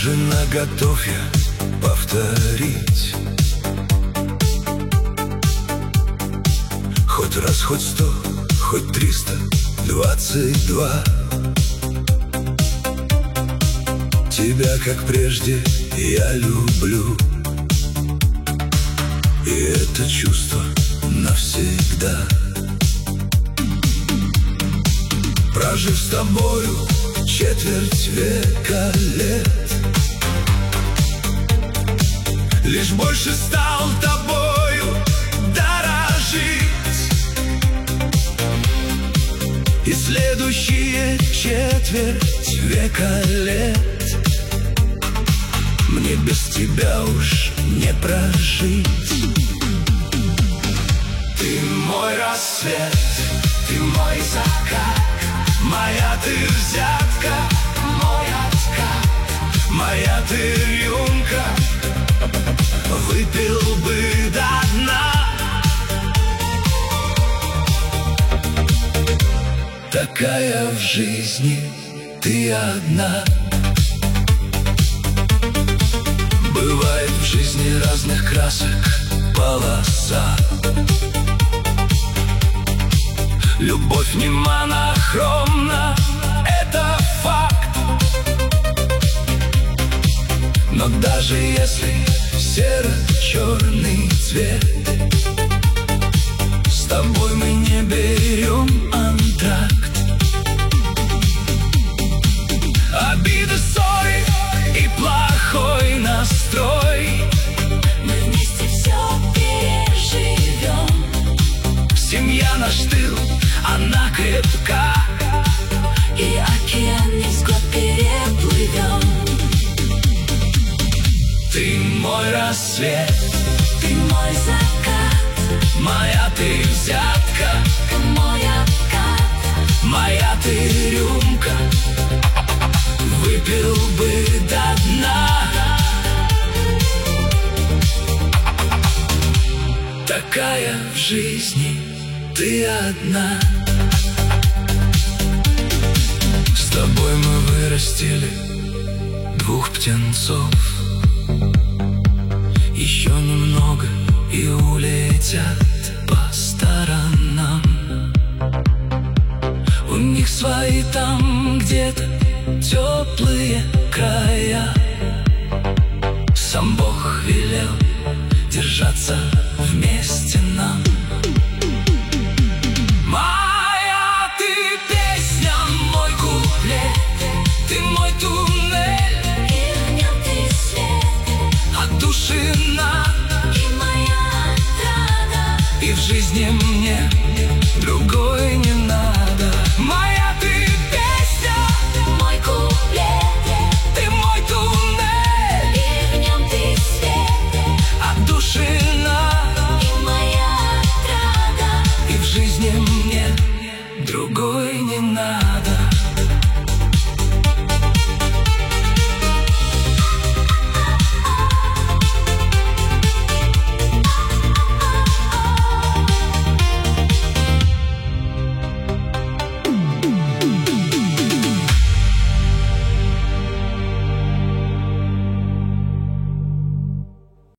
уже наготов я повторить. Хоть раз, хоть 100, хоть 322. Тебя, как прежде, я люблю, и это чувство навсегда. Прожив с тобою четверть века лет, лишь больше стал тобою дорожить. И следующие четверть века лет мне без тебя уж не прожить. Ты мой рассвет, ты мой закат, моя ты взятка, мой откат, моя ты рюмка, выпил бы до дна. Такая в жизни ты одна. Бывает в жизни разных красок полоса. Любовь не монохромна, это факт. Но даже если серо-черный цвет, с тобой мы не берем антракт. Обиды, ссоры и плохой настрой мы вместе все переживем. Семья наш тыл, она крепка, и океан невзгод переплывем. ты мой рассвет, Ты мой закат, моя ты взятка, мой откат, моя ты рюмка, выпил бы до дна. Такая в жизни ты одна. С тобой мы вырастили 2 птенцов. Еще немного и улетят по сторонам. У них свои там где-то теплые края. Сам Бог велел держаться